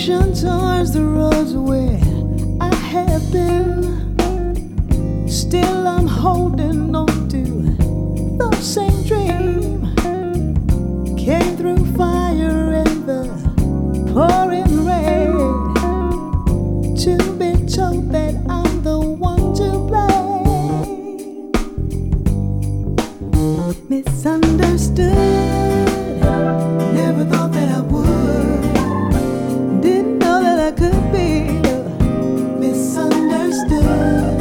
direction towards the roads where I have been. Still I'm holding on to the same dream. Came through fire and the pouring rain to be told that I'm the one to blame. Misunderstood, never thought that I would. Didn't know that I could be misunderstood.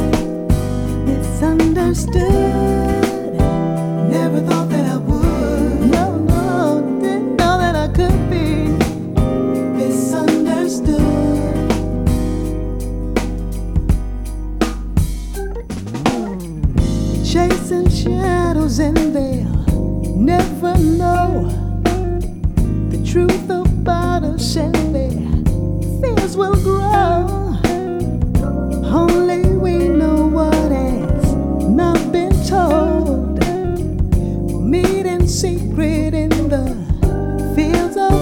Misunderstood, never thought that I would. No, no, didn't know that I could be misunderstood. Chasing shadows and they'll never know the truth about us, and their fears will grow. Only we know what has not been told. We'll meet in secret in the fields of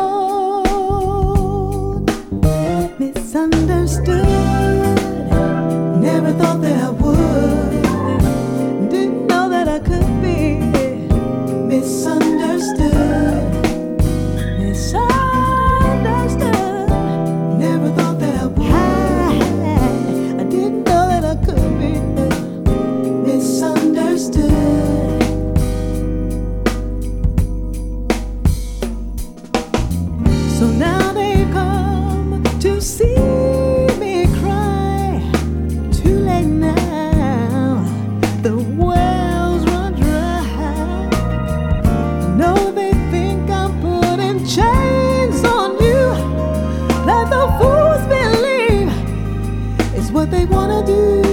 gold. Misunderstood, never thought that I would. Didn't know that I could be misunderstood. Misunderstood, never thought that I would. I didn't know that I could be misunderstood. So now they come to see me cry. Too late now, the wells run dry. No, they think I'm putting chains on you. Let the fools believe it's what they wanna do.